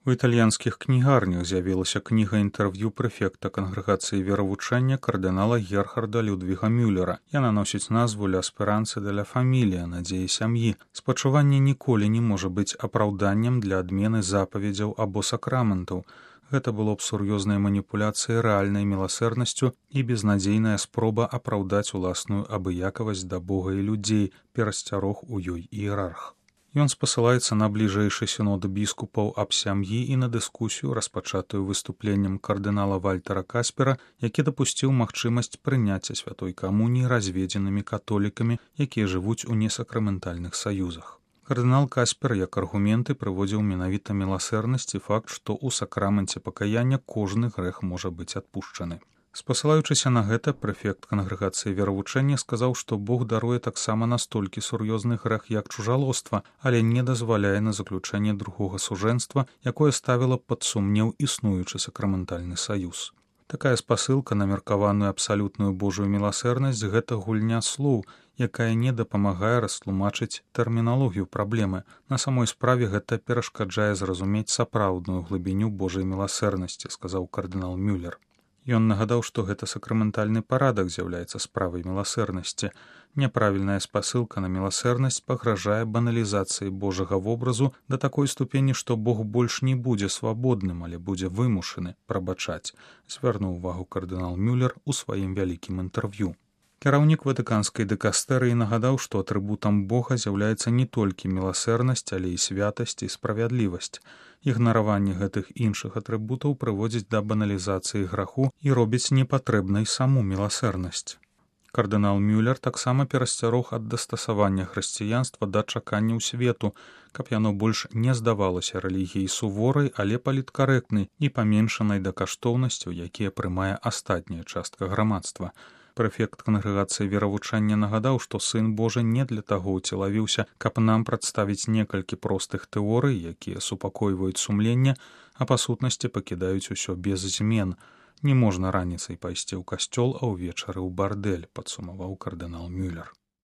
У італьянскіх кнігарнях з'явілася кніга інтэрв'ю прэфекта кангрэгацыі веравучэння кардынала Герхарда Людвіга Мюллера. Яна носіць назву «Ля сперанцы де ля фамілія» – «Надзеі сям'і». Спачуванне ніколі не можа быць апраўданнем для адмены запаведзяў або сакраментаў. Гэта было б сур'ёзнай маніпуляцыяй рэальнай міласэрнасцю і безнадзейная спроба апраўдаць уласную абыякавасць да Бога і людзей, перасцярог у ёй іерарх. Ён спасылаецца на бліжэйшы сінод біскупаў аб сям'і і на дыскусію, распачатую выступленнем кардынала Вальтера Каспера, які дапусціў магчымасць прыняцця святой камуніі разведзенымі католікамі, якія жывуць у несакраментальных саюзах. Кардынал Каспер як аргументы прыводзіў менавіта міласэрнасць і факт, што ў сакраменце пакаяння кожны грэх можа быць адпушчаны. Спасылаючыся на гэта, прэфект кангрэгацыі веравучэння сказаў, што Бог даруе таксама настолькі сур'ёзны грэх, як чужалоства, але не дазваляе на заключэнне другога сужэнства, якое ставіла пад сумнеў існуючы сакраментальны саюз. Такая спасылка на меркаваную абсалютную Божую міласэрнасць – гэта гульня слоў, якая не дапамагае растлумачыць тэрміналогію праблемы. На самой справе гэта перашкаджае зразумець сапраўдную глыбіню Божай міласэрнасці, сказаў кардынал Мюллер. Ён нагадаў, што гэта сакраментальны парадак з'яўляецца справай міласэрнасці. Няправільная спасылка на міласэрнасць пагражае баналізацыі Божага вобразу да такой ступені, што Бог больш не будзе свабодным, але будзе вымушаны прабачаць, звярнуў увагу кардынал Мюллер у сваім вялікім інтэрв'ю. Кіраўнік ватыканскай дыкастэрыі нагадаў, што атрыбутам Бога з'яўляецца не толькі міласэрнасць, але і святасць і справядлівасць. Ігнараванне гэтых іншых атрыбутаў прыводзіць да баналізацыі граху і робіць непатрэбнай саму міласэрнасць. Кардынал Мюллер таксама перасцярог ад дастасавання хрысціянства да чаканняў свету, каб яно больш не здавалася рэлігіяй суворай, але паліткарэктнай і паменшанай да каштоўнасцяў, якія прымае астатняя частка грамадства. Прэфект кангрэгацыі веравучэння нагадаў, што Сын Божы не для таго ўцелавіўся, каб нам прадставіць некалькі простых тэорый, якія супакойваюць сумленне, а па сутнасці пакідаюць усё без змен. Не можна раніцай пайсці ў касцёл, а ўвечары ў бардэль, падсумаваў кардынал Мюллер.